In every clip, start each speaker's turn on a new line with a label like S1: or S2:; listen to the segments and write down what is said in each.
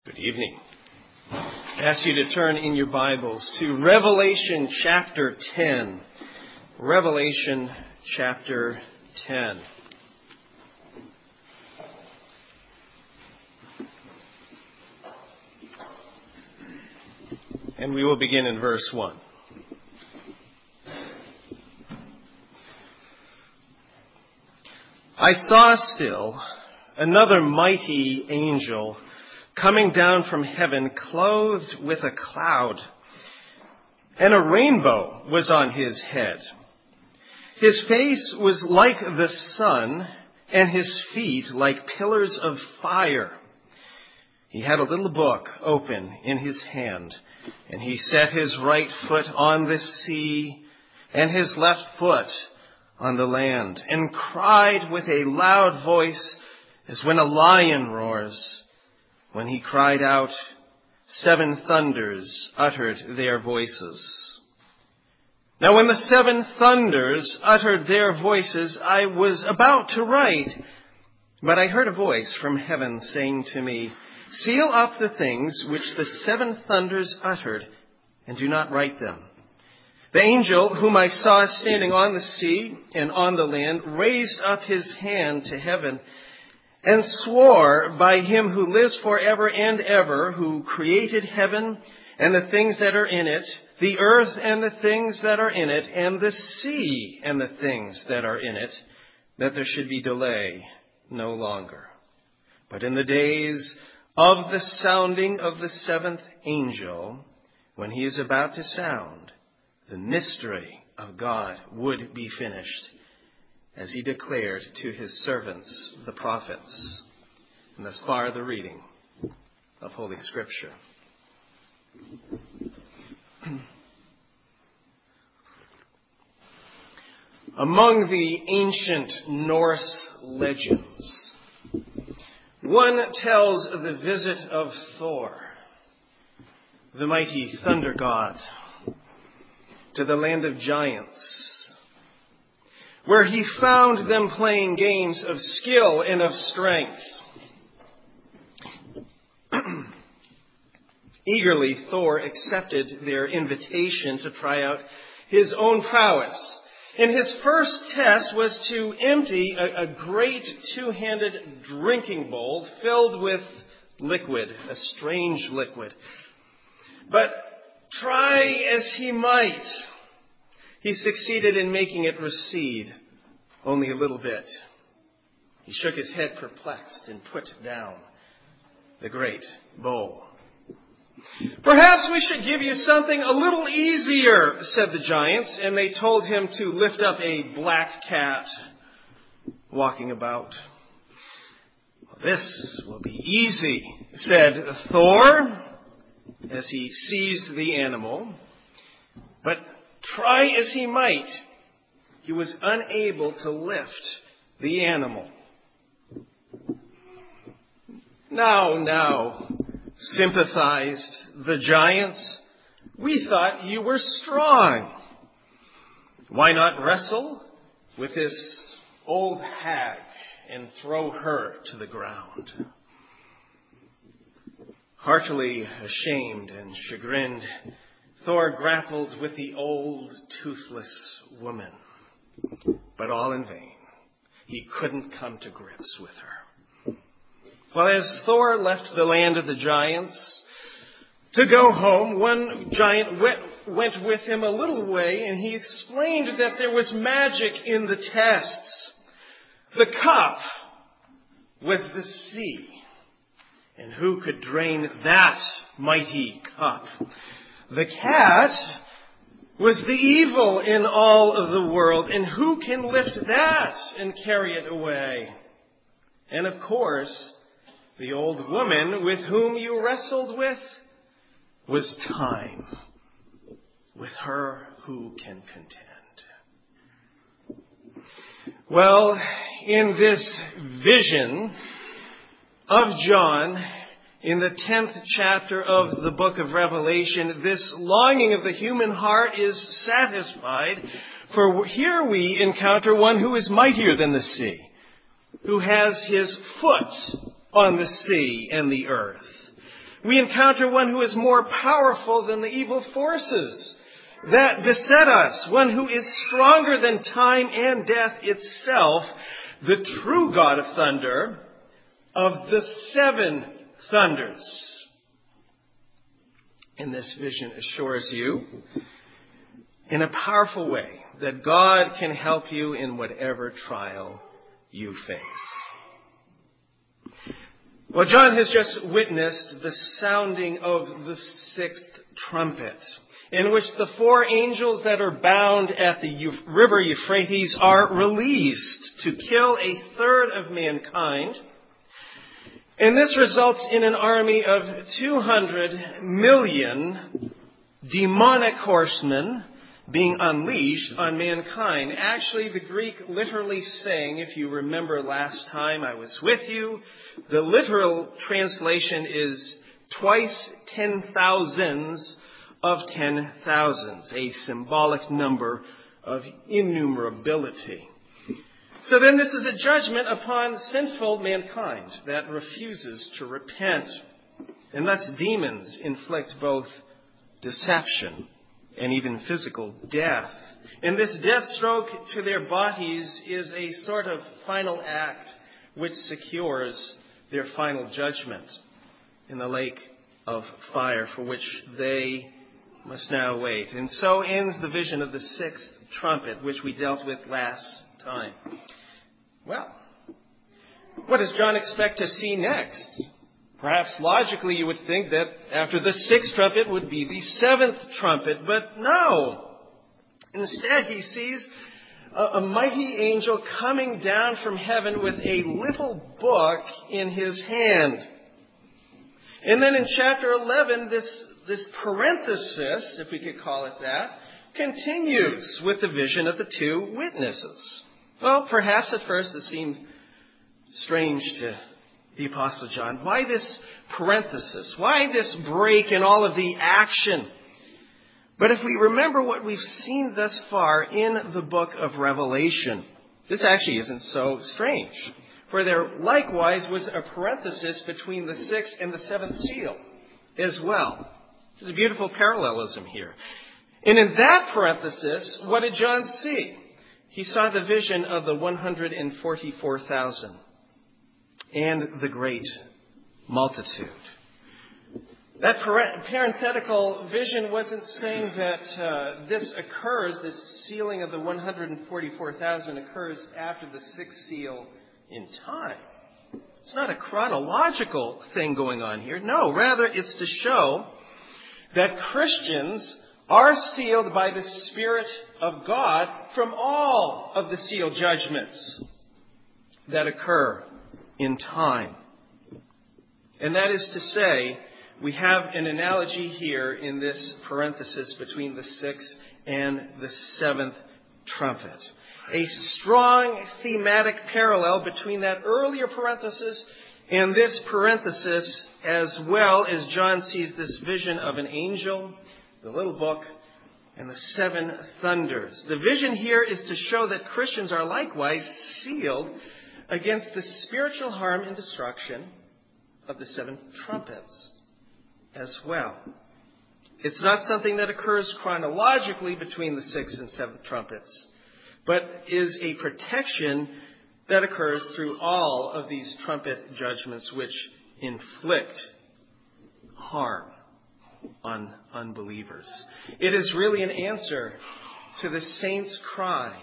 S1: Good evening. I ask you to turn in your Bibles to Revelation chapter 10. Revelation chapter 10. And we will begin in verse 1. I saw still another mighty angel coming down from heaven, clothed with a cloud, and a rainbow was on his head. His face was like the sun, and his feet like pillars of fire. He had a little book open in his hand, and he set his right foot on the sea, and his left foot on the land, and cried with a loud voice as when a lion roars. When he cried out, 7 thunders uttered their voices. Now when the 7 thunders uttered their voices, I was about to write, but I heard a voice from heaven saying to me, seal up the things which the 7 thunders uttered, and do not write them. The angel whom I saw standing on the sea and on the land raised up his hand to heaven and swore by him who lives forever and ever, who created heaven and the things that are in it, the earth and the things that are in it, and the sea and the things that are in it, that there should be delay no longer. But in the days of the sounding of the 7th angel, when he is about to sound, the mystery of God would be finished, as he declared to his servants, the prophets. And thus far the reading of Holy Scripture. Among the ancient Norse legends, one tells of the visit of Thor, the mighty thunder god, to the land of giants, where he found them playing games of skill and of strength. Eagerly, Thor accepted their invitation to try out his own prowess. And his first test was to empty a great 2-handed drinking bowl filled with liquid, a strange liquid. But try as he might, he succeeded in making it recede only a little bit. He shook his head perplexed and put down the great bowl. Perhaps we should give you something a little easier, said the giants, and they told him to lift up a black cat walking about. This will be easy, said Thor, as he seized the animal. But try as he might, he was unable to lift the animal. Now, sympathized the giants. We thought you were strong. Why not wrestle with this old hag and throw her to the ground? Heartily ashamed and chagrined, Thor grappled with the old, toothless woman, but all in vain. He couldn't come to grips with her. Well, as Thor left the land of the giants to go home, one giant went with him a little way, and he explained that there was magic in the tests. The cup was the sea, and who could drain that mighty cup? The cat was the evil in all of the world, and who can lift that and carry it away? And of course, the old woman with whom you wrestled with was time. With her, who can contend? Well, in this vision of John, in the 10th chapter of the book of Revelation, this longing of the human heart is satisfied, for here we encounter one who is mightier than the sea, who has his foot on the sea and the earth, We encounter one who is more powerful than the evil forces that beset us, one who is stronger than time and death itself, the true God of thunder, of the seven thunders. And this vision assures you in a powerful way that God can help you in whatever trial you face. Well, John has just witnessed the sounding of the sixth trumpet, in which the four angels that are bound at the river Euphrates are released to kill a third of mankind. And this results in an army of 200 million demonic horsemen being unleashed on mankind. Actually, the Greek literally saying, if you remember last time I was with you, the literal translation is twice 10,000s of 10,000s, a symbolic number of innumerability. So then this is a judgment upon sinful mankind that refuses to repent. And thus demons inflict both deception and even physical death. And this death stroke to their bodies is a sort of final act which secures their final judgment in the lake of fire for which they must now wait. And so ends the vision of the sixth trumpet, which we dealt with last time. Well, what does John expect to see next? Perhaps logically you would think that after the sixth trumpet would be the seventh trumpet, but no. Instead, he sees a mighty angel coming down from heaven with a little book in his hand. And then in chapter 11, this parenthesis, if we could call it that, continues with the vision of the two witnesses. Well, perhaps at first it seemed strange to the Apostle John. Why this parenthesis? Why this break in all of the action? But if we remember what we've seen thus far in the book of Revelation, this actually isn't so strange. For there likewise was a parenthesis between the sixth and the seventh seal as well. There's a beautiful parallelism here. And in that parenthesis, what did John see? He saw the vision of the 144,000 and the great multitude. That parenthetical vision wasn't saying that this sealing of the 144,000 occurs after the sixth seal in time. It's not a chronological thing going on here. No, rather it's to show that Christians are sealed by the Spirit of God from all of the seal judgments that occur in time. And that is to say, we have an analogy here in this parenthesis between the sixth and the seventh trumpet. A strong thematic parallel between that earlier parenthesis and this parenthesis, as well as John sees this vision of an angel, the little book, and the seven thunders. The vision here is to show that Christians are likewise sealed against the spiritual harm and destruction of the seven trumpets as well. It's not something that occurs chronologically between the sixth and seventh trumpets, but is a protection that occurs through all of these trumpet judgments which inflict harm on unbelievers. It is really an answer to the saints' cry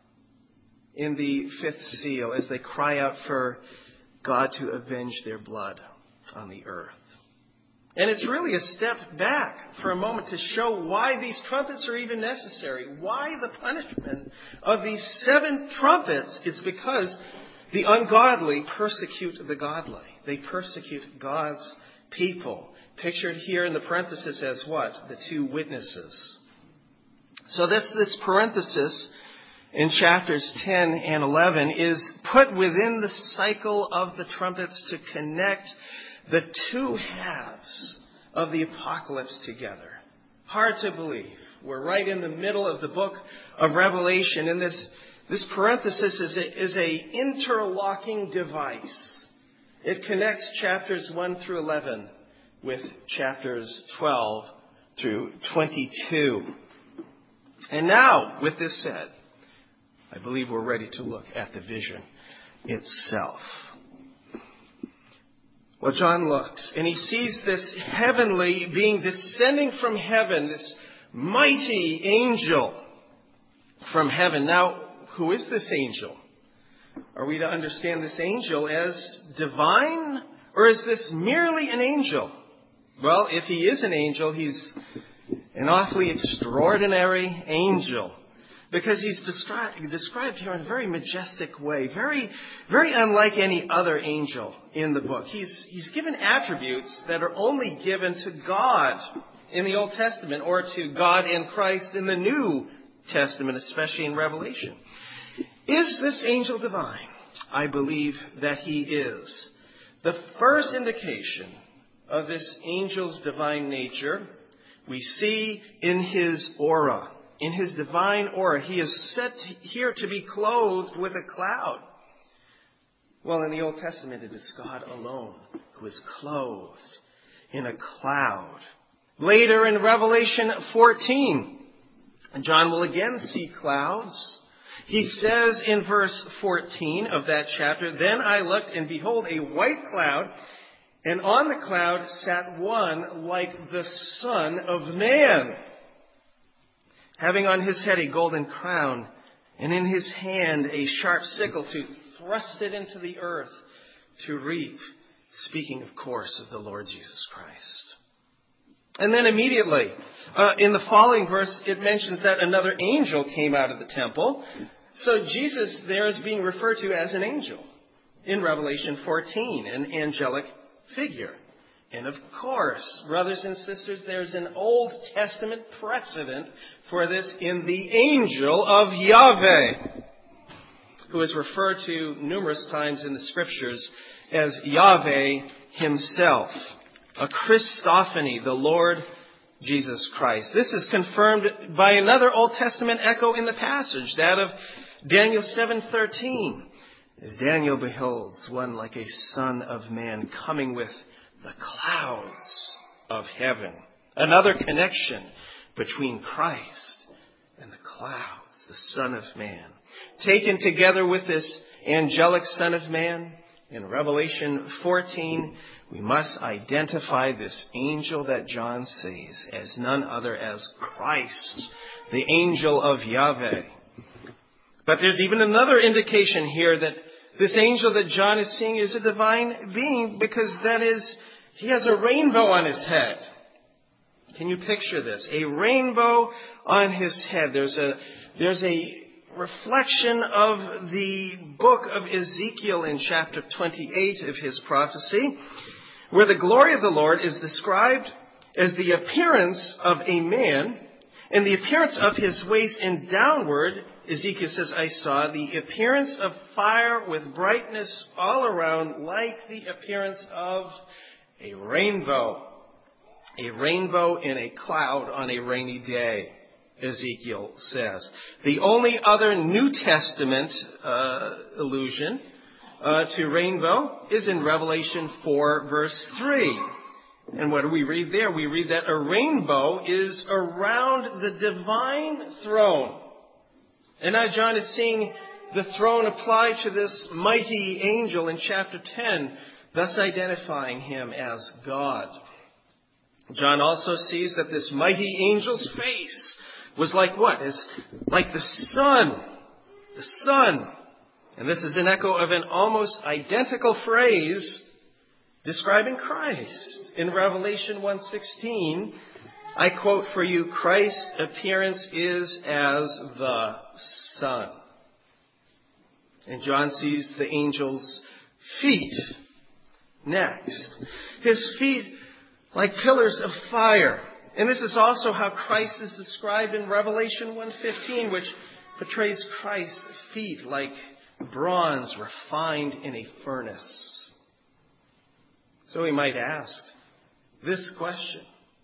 S1: in the fifth seal as they cry out for God to avenge their blood on the earth. And it's really a step back for a moment to show why these trumpets are even necessary. Why the punishment of these seven trumpets? It's because the ungodly persecute the godly. They persecute God's people. Pictured here in the parenthesis as what? The two witnesses. So this parenthesis in chapters 10 and 11 is put within the cycle of the trumpets to connect the two halves of the apocalypse together. Hard to believe. We're right in the middle of the book of Revelation, and this parenthesis is a interlocking device. It connects chapters 1 through 11 with chapters 12 through 22. And now, with this said, I believe we're ready to look at the vision itself. Well, John looks and he sees this heavenly being descending from heaven, this mighty angel from heaven. Now, who is this angel? Are we to understand this angel as divine, or is this merely an angel? Well, if he is an angel, he's an awfully extraordinary angel, because he's described here in a very majestic way, very, very unlike any other angel in the book. He's given attributes that are only given to God in the Old Testament, or to God in Christ in the New Testament, especially in Revelation. Is this angel divine? I believe that he is. The first indication of this angel's divine nature we see in his aura. In his divine aura, he is set here to be clothed with a cloud. Well, in the Old Testament, it is God alone who is clothed in a cloud. Later in Revelation 14, John will again see clouds. He says in verse 14 of that chapter, "Then I looked, and behold, a white cloud, and on the cloud sat one like the Son of Man, having on his head a golden crown, and in his hand a sharp sickle to thrust it into the earth to reap," speaking, of course, of the Lord Jesus Christ. And then immediately, in the following verse, it mentions that another angel came out of the temple. So Jesus there is being referred to as an angel in Revelation 14, an angelic figure. And of course, brothers and sisters, there's an Old Testament precedent for this in the angel of Yahweh, who is referred to numerous times in the Scriptures as Yahweh himself, a Christophany, the Lord Jesus Christ. This is confirmed by another Old Testament echo in the passage, that of Daniel 7:13, as Daniel beholds one like a son of man coming with the clouds of heaven. Another connection between Christ and the clouds, the Son of Man. Taken together with this angelic Son of Man, in Revelation 14, we must identify this angel that John sees as none other as Christ, the angel of Yahweh. But there's even another indication here that this angel that John is seeing is a divine being, because that is, he has a rainbow on his head. Can you picture this? A rainbow on his head. There's a reflection of the book of Ezekiel in chapter 28 of his prophecy, where the glory of the Lord is described as the appearance of a man, and the appearance of his waist and downward, Ezekiel says, I saw the appearance of fire with brightness all around, like the appearance of a rainbow. A rainbow in a cloud on a rainy day, Ezekiel says. The only other New Testament allusion to rainbow is in Revelation 4, verse 3. And what do we read there? We read that a rainbow is around the divine throne. And now John is seeing the throne applied to this mighty angel in chapter 10, thus identifying him as God. John also sees that this mighty angel's face was like what? Like the sun. The sun. And this is an echo of an almost identical phrase describing Christ. In Revelation 1:16, I quote for you, Christ's appearance is as the sun. And John sees the angel's feet next. His feet like pillars of fire. And this is also how Christ is described in Revelation 1:15, which portrays Christ's feet like bronze refined in a furnace. So we might ask this question: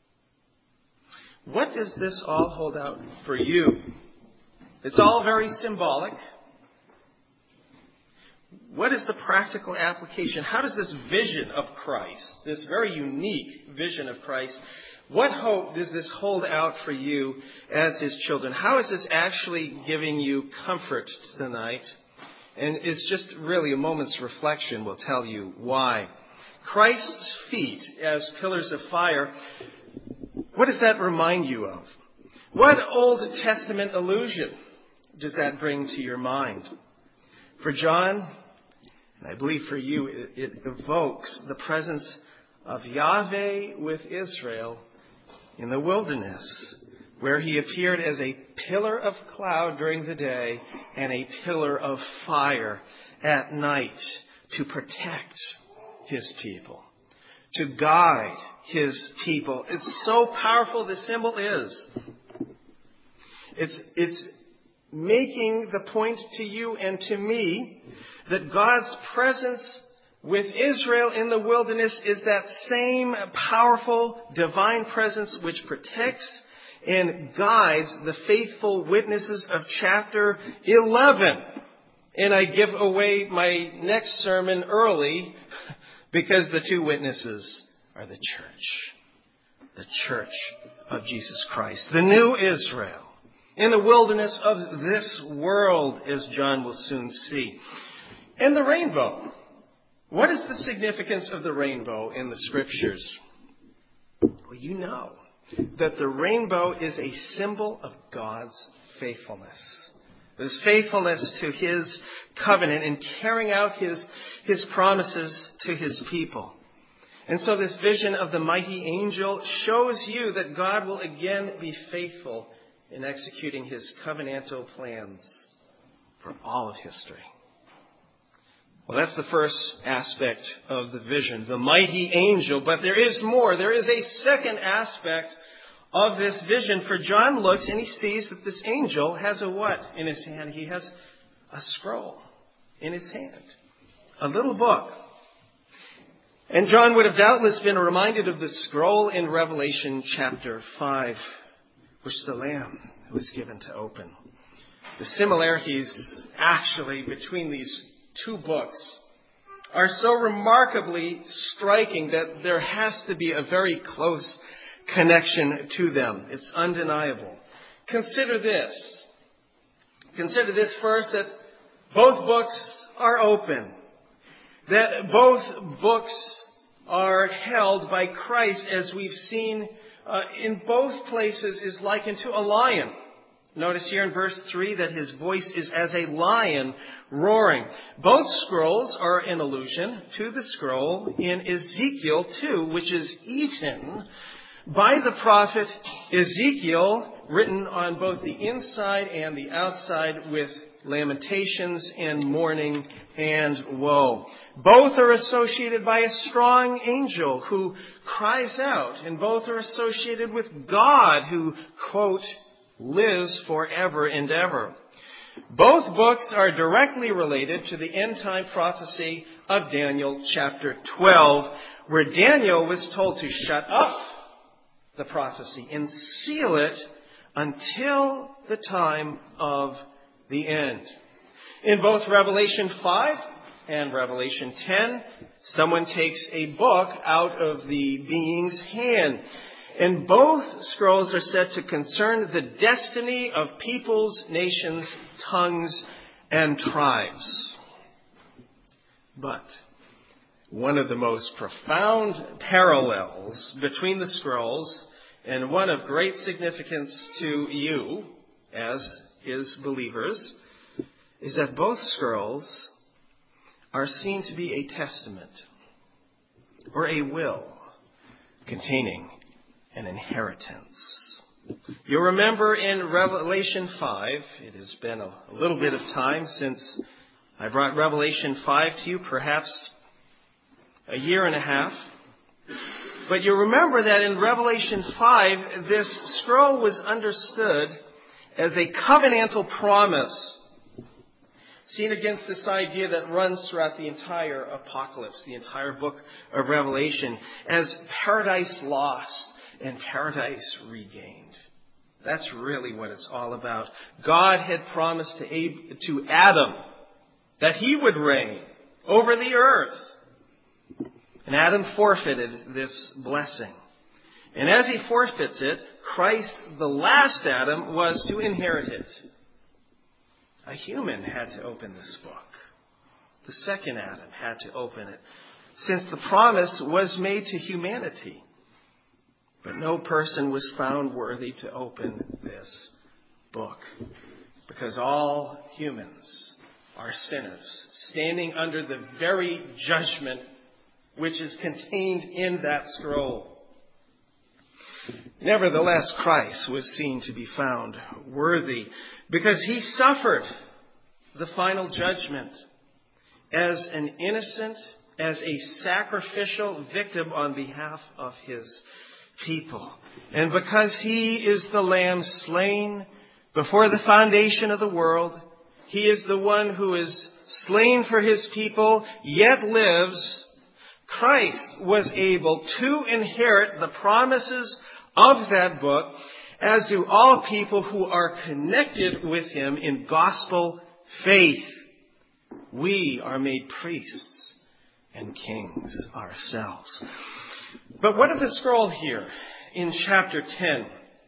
S1: what does this all hold out for you? It's all very symbolic. What is the practical application? How does this vision of Christ, this very unique vision of Christ, what hope does this hold out for you as his children? How is this actually giving you comfort tonight? And it's just really a moment's reflection will tell you why. Christ's feet as pillars of fire, what does that remind you of? What Old Testament allusion does that bring to your mind? For John, and I believe for you, it evokes the presence of Yahweh with Israel in the wilderness, where he appeared as a pillar of cloud during the day and a pillar of fire at night to protect his people, to guide his people. It's so powerful, the symbol is. It's making the point to you and to me that God's presence with Israel in the wilderness is that same powerful divine presence which protects and guides the faithful witnesses of chapter 11. And I give away my next sermon early because the two witnesses are the church of Jesus Christ, the new Israel, in the wilderness of this world, as John will soon see. And the rainbow. What is the significance of the rainbow in the Scriptures? Well, you know that the rainbow is a symbol of God's faithfulness. His faithfulness to his covenant and carrying out his promises to his people. And so this vision of the mighty angel shows you that God will again be faithful in executing his covenantal plans for all of history. Well, that's the first aspect of the vision, the mighty angel. But there is more. There is a second aspect of this vision. For John looks and he sees that this angel has a what in his hand? He has a scroll in his hand, a little book. And John would have doubtless been reminded of the scroll in Revelation chapter 5, which the Lamb was given to open. The similarities actually between these two books are so remarkably striking that there has to be a very close connection to them. It's undeniable. Consider this. Consider this first, that both books are open. That both books are held by Christ, as we've seen in both places, is likened to a lion. Notice here in verse 3 that his voice is as a lion roaring. Both scrolls are an allusion to the scroll in Ezekiel 2, which is eaten by the prophet Ezekiel, written on both the inside and the outside with lamentations and mourning and woe. Both are associated by a strong angel who cries out, and both are associated with God who, quote, lives forever and ever. Both books are directly related to the end-time prophecy of Daniel chapter 12, where Daniel was told to shut up the prophecy and seal it until the time of the end. In both Revelation 5 and Revelation 10, someone takes a book out of the being's hand. And both scrolls are said to concern the destiny of peoples, nations, tongues, and tribes. But one of the most profound parallels between the scrolls, and one of great significance to you as his believers, is that both scrolls are seen to be a testament or a will containing an inheritance. You'll remember in Revelation 5, it has been a little bit of time since I brought Revelation 5 to you, perhaps a year and a half. But you remember that in Revelation 5, this scroll was understood as a covenantal promise, seen against this idea that runs throughout the entire apocalypse, the entire book of Revelation, as paradise lost and paradise regained. That's really what it's all about. God had promised to Adam that he would reign over the earth. And Adam forfeited this blessing. And as he forfeits it, Christ, the last Adam, was to inherit it. A human had to open this book. The second Adam had to open it, since the promise was made to humanity. But no person was found worthy to open this book, because all humans are sinners, standing under the very judgment which is contained in that scroll. Nevertheless, Christ was seen to be found worthy, because he suffered the final judgment as an innocent, as a sacrificial victim on behalf of his people. And because he is the Lamb slain before the foundation of the world, he is the one who is slain for his people, yet lives. Christ was able to inherit the promises of that book, as do all people who are connected with him in gospel faith. We are made priests and kings ourselves. But what of the scroll here in chapter 10?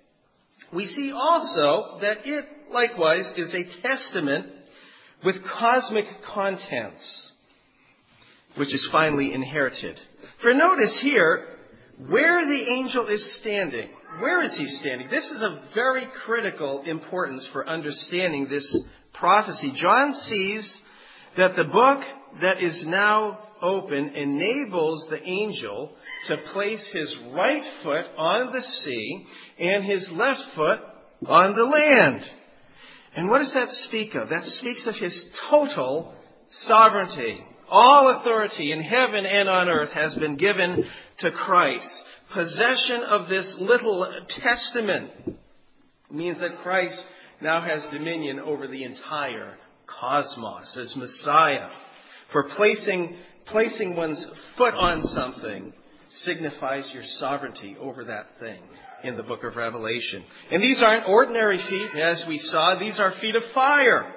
S1: We see also that it likewise is a testament with cosmic contents, which is finally inherited. For notice here, where the angel is standing. Where is he standing? This is of very critical importance for understanding this prophecy. John sees that the book that is now open enables the angel to place his right foot on the sea and his left foot on the land. And what does that speak of? That speaks of his total sovereignty. All authority in heaven and on earth has been given to Christ. Possession of this little testament means that Christ now has dominion over the entire cosmos as Messiah. For placing one's foot on something signifies your sovereignty over that thing in the book of Revelation. And these aren't ordinary feet, as we saw. These are feet of fire.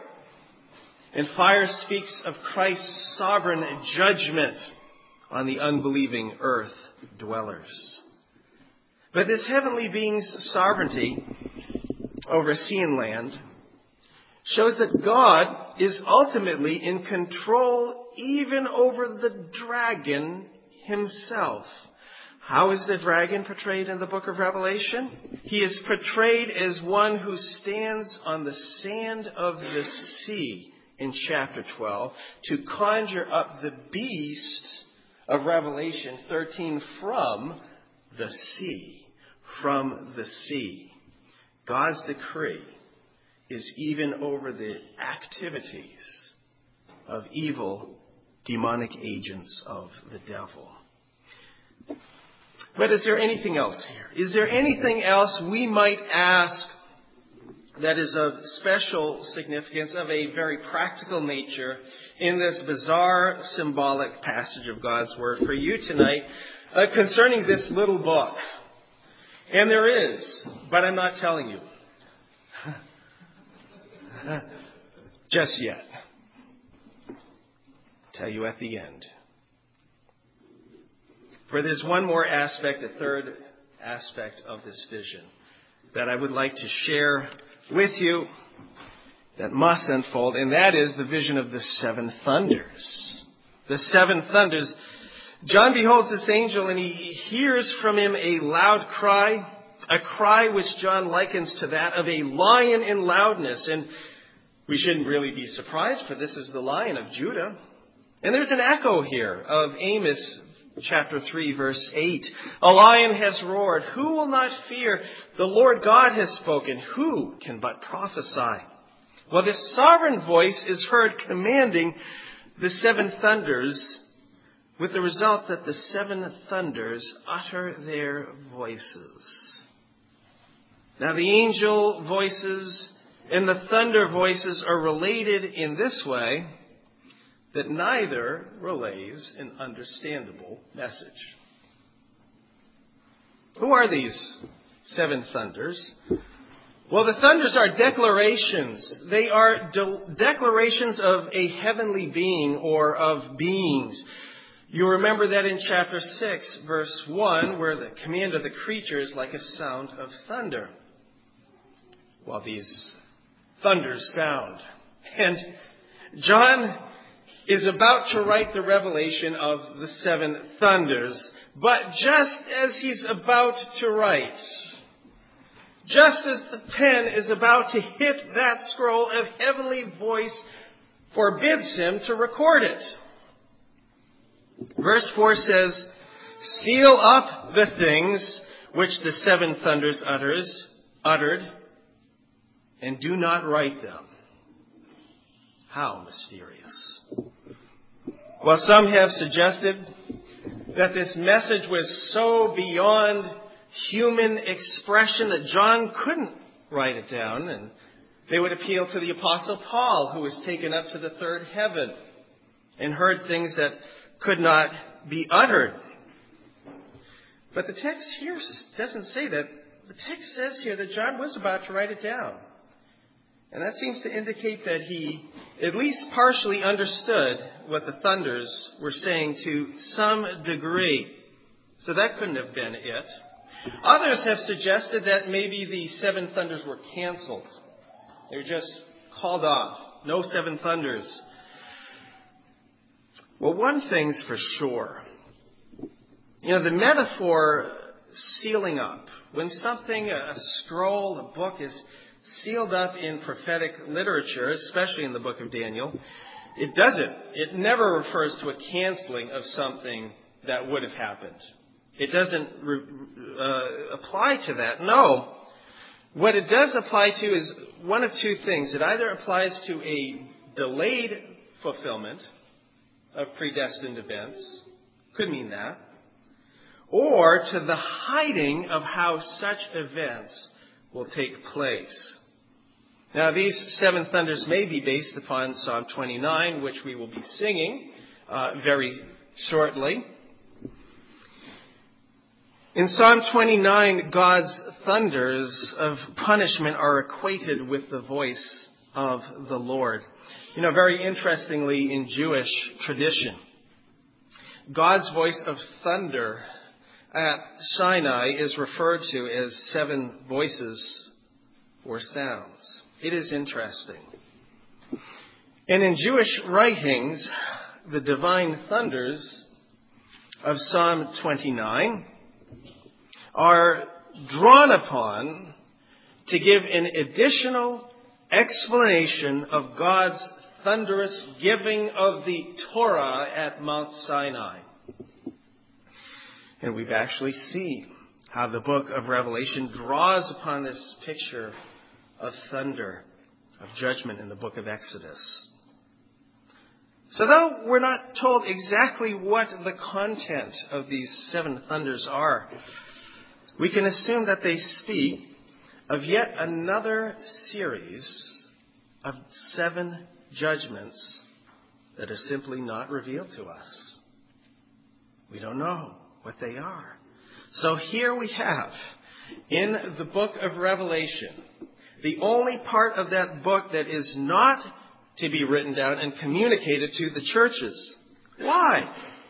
S1: And fire speaks of Christ's sovereign judgment on the unbelieving earth dwellers. But this heavenly being's sovereignty over sea and land shows that God is ultimately in control even over the dragon himself. How is the dragon portrayed in the book of Revelation? He is portrayed as one who stands on the sand of the sea in chapter 12 to conjure up the beast of Revelation 13 from the sea. From the sea. God's decree is even over the activities of evil, demonic agents of the devil. But is there anything else here? Is there anything else we might ask that is of special significance, of a very practical nature, in this bizarre, symbolic passage of God's Word for you tonight concerning this little book? And there is, but I'm not telling you. Just yet. I'll tell you at the end. For there's one more aspect, a third aspect of this vision that I would like to share with you that must unfold, and that is the vision of the seven thunders. The seven thunders. John beholds this angel and he hears from him a loud cry, a cry which John likens to that of a lion in loudness. And we shouldn't really be surprised, for this is the Lion of Judah. And there's an echo here of Amos chapter 3, verse 8. A lion has roared. Who will not fear? The Lord God has spoken. Who can but prophesy? Well, this sovereign voice is heard commanding the seven thunders, with the result that the seven thunders utter their voices. Now, the angel voices and the thunder voices are related in this way, that neither relays an understandable message. Who are these seven thunders? Well, the thunders are declarations. They are declarations of a heavenly being or of beings. You remember that in chapter 6, verse 1, where the command of the creature is like a sound of thunder. Well, these thunders sound. And John is about to write the revelation of the 7 thunders. But just as he's about to write, just as the pen is about to hit that scroll, a heavenly voice forbids him to record it. Verse 4 says, "Seal up the things which the 7 thunders uttered, and do not write them." How mysterious. Well, some have suggested that this message was so beyond human expression that John couldn't write it down, and they would appeal to the Apostle Paul, who was taken up to the 3rd heaven and heard things that could not be uttered. But the text here doesn't say that. The text says here that John was about to write it down. And that seems to indicate that he at least partially understood what the thunders were saying to some degree. So that couldn't have been it. Others have suggested that maybe the 7 thunders were canceled. They were just called off. No 7 thunders. Well, one thing's for sure. The metaphor sealing up. When something, a scroll, a book is sealed up in prophetic literature, especially in the book of Daniel, it never refers to a canceling of something that would have happened. It doesn't apply to that. No. What it does apply to is one of 2 things. It either applies to a delayed fulfillment of predestined events, could mean that, or to the hiding of how such events will take place. Now, these 7 thunders may be based upon Psalm 29, which we will be singing very shortly. In Psalm 29, God's thunders of punishment are equated with the voice of the Lord. Very interestingly, in Jewish tradition, God's voice of thunder at Sinai is referred to as 7 voices or sounds. It is interesting. And in Jewish writings, the divine thunders of Psalm 29 are drawn upon to give an additional explanation of God's thunderous giving of the Torah at Mount Sinai. And we've actually seen how the book of Revelation draws upon this picture of thunder, of judgment in the book of Exodus. So though we're not told exactly what the content of these 7 thunders are, we can assume that they speak of yet another series of 7 judgments that are simply not revealed to us. We don't know what they are. So here we have, in the book of Revelation, the only part of that book that is not to be written down and communicated to the churches. Why?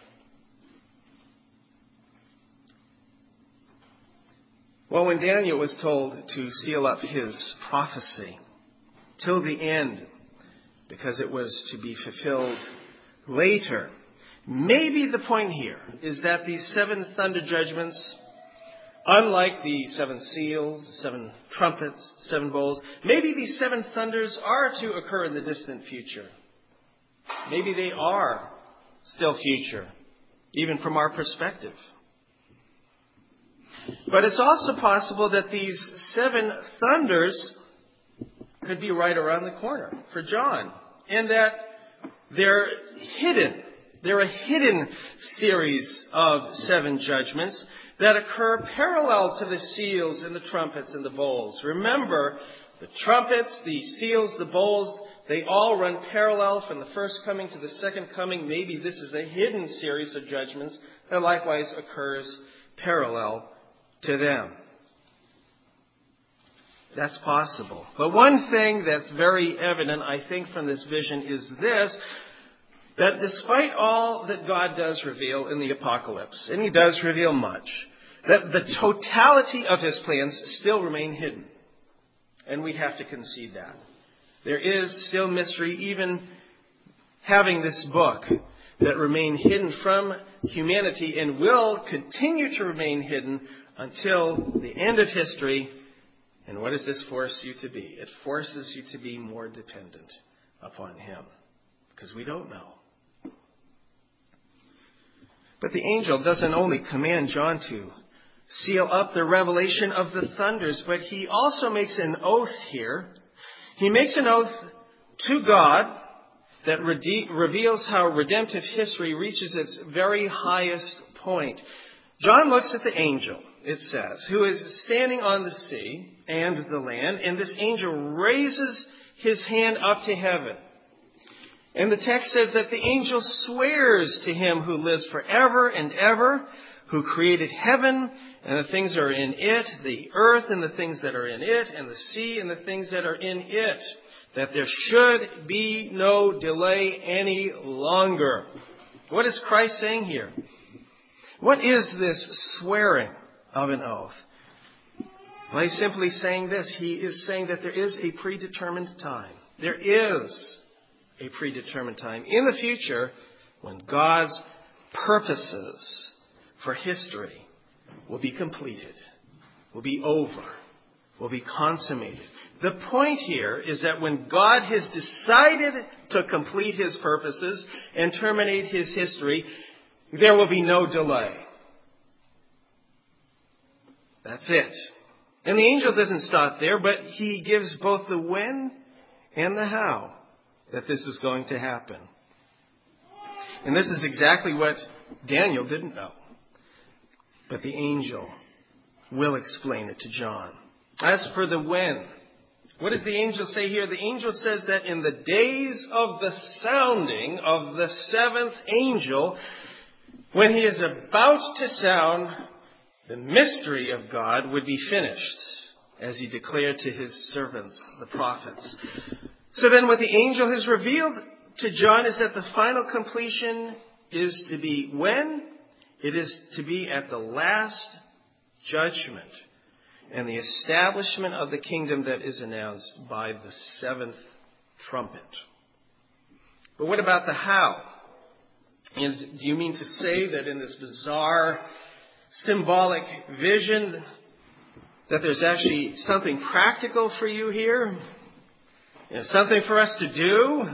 S1: Well, when Daniel was told to seal up his prophecy till the end, because it was to be fulfilled later, maybe the point here is that these 7 thunder judgments, unlike the 7 seals, 7 trumpets, 7 bowls, maybe these 7 thunders are to occur in the distant future. Maybe they are still future, even from our perspective. But it's also possible that these 7 thunders could be right around the corner for John, and that they're hidden. They're a hidden series of 7 judgments that occur parallel to the seals and the trumpets and the bowls. Remember, the trumpets, the seals, the bowls, they all run parallel from the first coming to the second coming. Maybe this is a hidden series of judgments that likewise occurs parallel to them. That's possible. But one thing that's very evident, I think, from this vision is this, that despite all that God does reveal in the apocalypse, and he does reveal much, that the totality of his plans still remain hidden. And we have to concede that. There is still mystery, even having this book, that remain hidden from humanity and will continue to remain hidden until the end of history. And what does this force you to be? It forces you to be more dependent upon him, because we don't know. But the angel doesn't only command John to seal up the revelation of the thunders, but he also makes an oath here. He makes an oath to God that reveals how redemptive history reaches its very highest point. John looks at the angel, it says, who is standing on the sea and the land, and this angel raises his hand up to heaven. And the text says that the angel swears to him who lives forever and ever, who created heaven and the things that are in it, the earth and the things that are in it, and the sea and the things that are in it, that there should be no delay any longer. What is Christ saying here? What is this swearing of an oath? Well, he's simply saying this. He is saying that there is a predetermined time. There is a predetermined time in the future when God's purposes for history will be completed, will be over, will be consummated. The point here is that when God has decided to complete his purposes and terminate his history, there will be no delay. That's it. And the angel doesn't stop there, but he gives both the when and the how that this is going to happen. And this is exactly what Daniel didn't know. But the angel will explain it to John. As for the when, what does the angel say here? The angel says that in the days of the sounding of the seventh angel, when he is about to sound, the mystery of God would be finished, as he declared to his servants, the prophets. So then what the angel has revealed to John is that the final completion is to be when? It is to be at the last judgment and the establishment of the kingdom that is announced by the seventh trumpet. But what about the how? And do you mean to say that in this bizarre symbolic vision that there's actually something practical for you here? Something for us to do?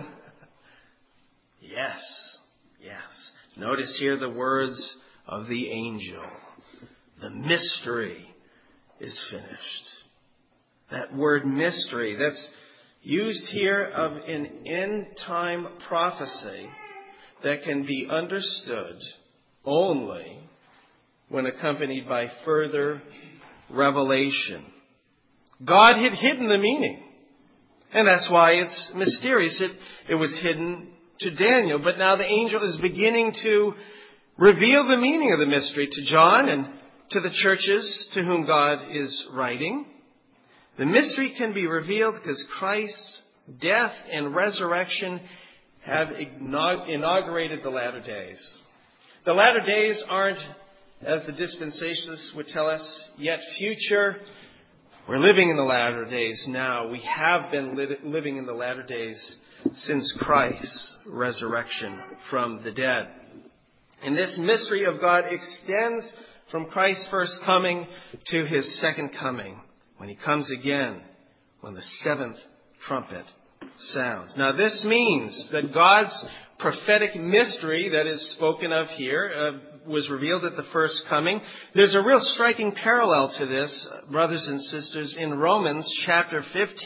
S1: Yes. Notice here the words of the angel. The mystery is finished. That word mystery, that's used here of an end-time prophecy that can be understood only when accompanied by further revelation. God had hidden the meaning, and that's why it's mysterious. It was hidden to Daniel, but now the angel is beginning to reveal the meaning of the mystery to John and to the churches to whom God is writing. The mystery can be revealed because Christ's death and resurrection have inaugurated the latter days. The latter days aren't, as the dispensationalists would tell us, yet future. We're living in the latter days now. We have been living in the latter days since Christ's resurrection from the dead. And this mystery of God extends from Christ's first coming to his second coming, when he comes again, when the seventh trumpet sounds. Now this means that God's prophetic mystery that is spoken of here was revealed at the first coming. There's a real striking parallel to this, brothers and sisters, in Romans chapter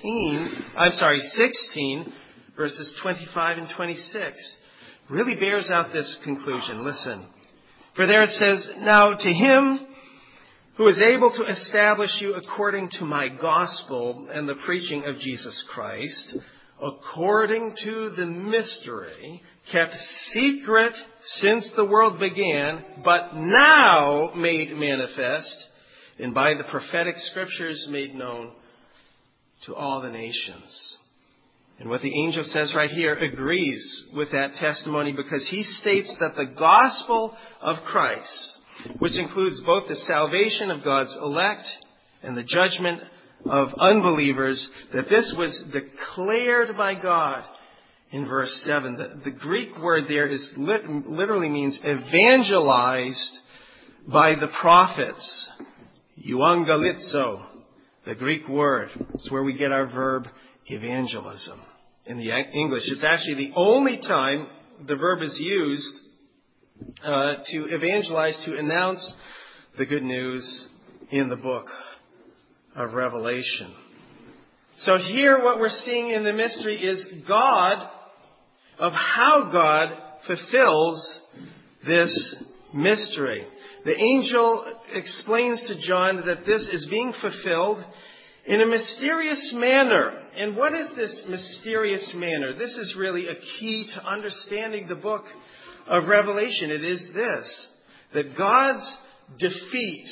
S1: 16, verses 25 and 26. Really bears out this conclusion. Listen. For there it says, "Now to him who is able to establish you according to my gospel and the preaching of Jesus Christ, according to the mystery kept secret since the world began, but now made manifest, and by the prophetic scriptures made known to all the nations. And what the angel says right here agrees with that testimony, because he states that the gospel of Christ, which includes both the salvation of God's elect and the judgment of unbelievers, that this was declared by God in verse 7. The Greek word there is literally means evangelized by the prophets. Euangelizo, the Greek word. It's where we get our verb evangelism. In the English, it's actually the only time the verb is used to evangelize, to announce the good news in the book of Revelation. So here what we're seeing in the mystery is how God fulfills this mystery. The angel explains to John that this is being fulfilled in a mysterious manner. And what is this mysterious manner? This is really a key to understanding the book of Revelation. It is this, that God's defeat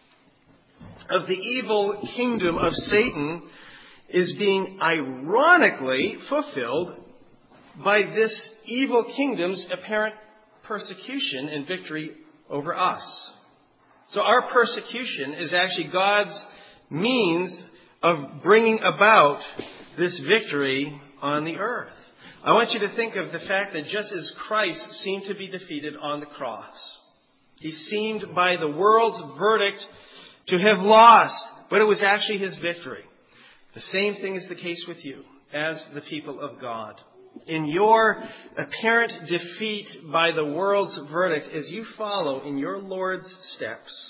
S1: of the evil kingdom of Satan is being ironically fulfilled by this evil kingdom's apparent persecution and victory over us. So our persecution is actually God's means of bringing about this victory on the earth. I want you to think of the fact that just as Christ seemed to be defeated on the cross, he seemed by the world's verdict to have lost, but it was actually his victory. The same thing is the case with you as the people of God. In your apparent defeat by the world's verdict, as you follow in your Lord's steps,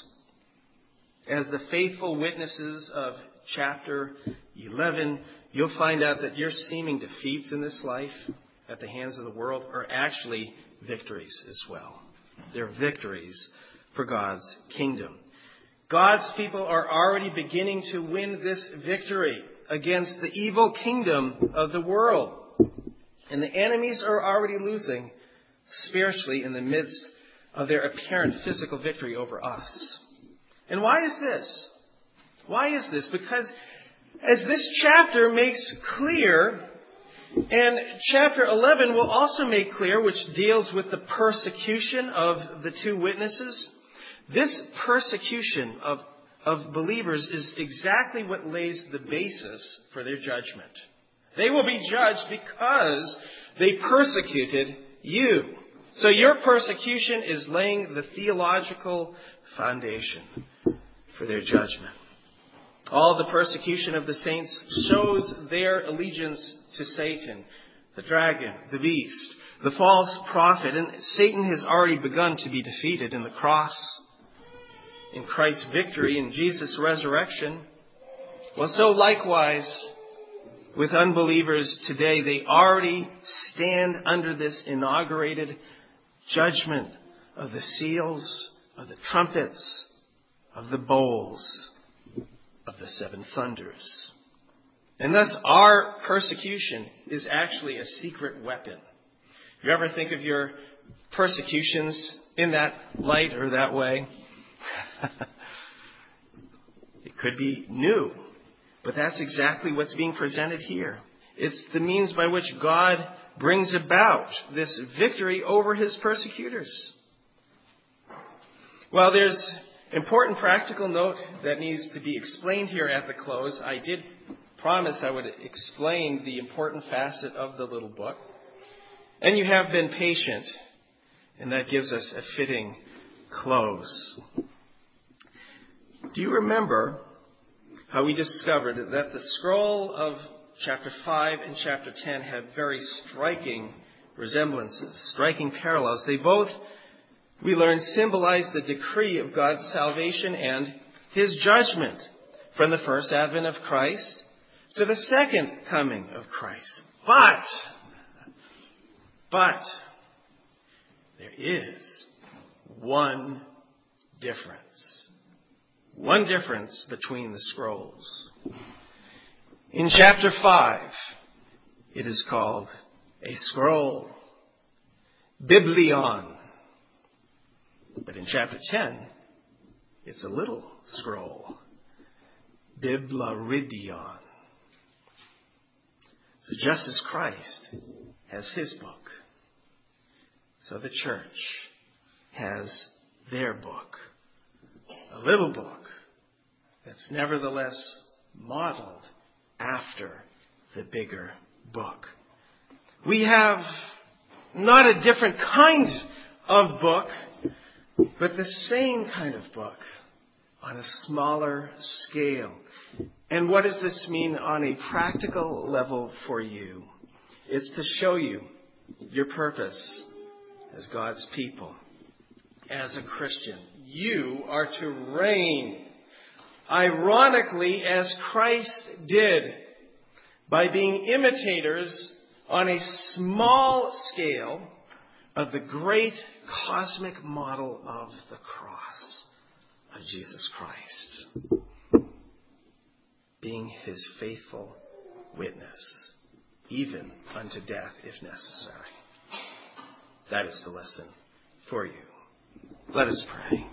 S1: as the faithful witnesses of chapter 11, you'll find out that your seeming defeats in this life at the hands of the world are actually victories as well. They're victories for God's kingdom. God's people are already beginning to win this victory against the evil kingdom of the world. And the enemies are already losing spiritually in the midst of their apparent physical victory over us. And why is this? Why is this? Because as this chapter makes clear, and chapter 11 will also make clear, which deals with the persecution of the two witnesses, this persecution of believers is exactly what lays the basis for their judgment. They will be judged because they persecuted you. So your persecution is laying the theological foundation for their judgment. All the persecution of the saints shows their allegiance to Satan, the dragon, the beast, the false prophet. And Satan has already begun to be defeated in the cross, in Christ's victory, in Jesus' resurrection. Well, so likewise, with unbelievers today, they already stand under this inaugurated judgment of the seals, of the trumpets, of the bowls, of the seven thunders. And thus our persecution is actually a secret weapon. You ever think of your persecutions in that light or that way? It could be new. But that's exactly what's being presented here. It's the means by which God brings about this victory over his persecutors. Well, there's important practical note that needs to be explained here at the close. I did promise I would explain the important facet of the little book. And you have been patient, and that gives us a fitting close. Do you remember how we discovered that the scroll of chapter 5 and chapter 10 have very striking resemblances, striking parallels? They both, we learn, symbolize the decree of God's salvation and his judgment from the first advent of Christ to the second coming of Christ. But there is one difference. One difference between the scrolls. In chapter 5, it is called a scroll, biblion. But in chapter 10, it's a little scroll, biblaridion. So just as Christ has his book, so the church has their book. A little book that's nevertheless modeled after the bigger book. We have not a different kind of book, but the same kind of book on a smaller scale. And what does this mean on a practical level for you? It's to show you your purpose as God's people. As a Christian, you are to reign, ironically, as Christ did, by being imitators on a small scale of the great cosmic model of the cross of Jesus Christ, being his faithful witness, even unto death if necessary. That is the lesson for you. Let us pray.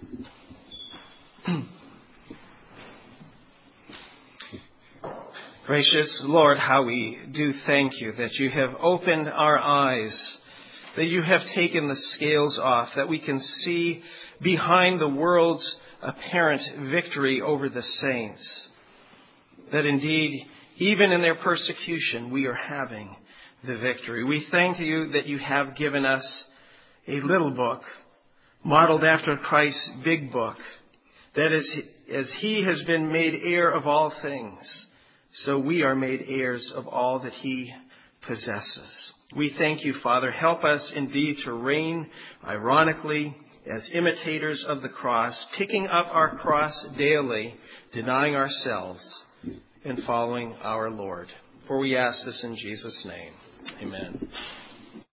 S1: Gracious Lord, how we do thank you that you have opened our eyes, that you have taken the scales off, that we can see behind the world's apparent victory over the saints, that indeed, even in their persecution, we are having the victory. We thank you that you have given us a little book modeled after Christ's big book, that as he has been made heir of all things, so we are made heirs of all that he possesses. We thank you, Father. Help us indeed to reign, ironically, as imitators of the cross, picking up our cross daily, denying ourselves, and following our Lord. For we ask this in Jesus' name. Amen.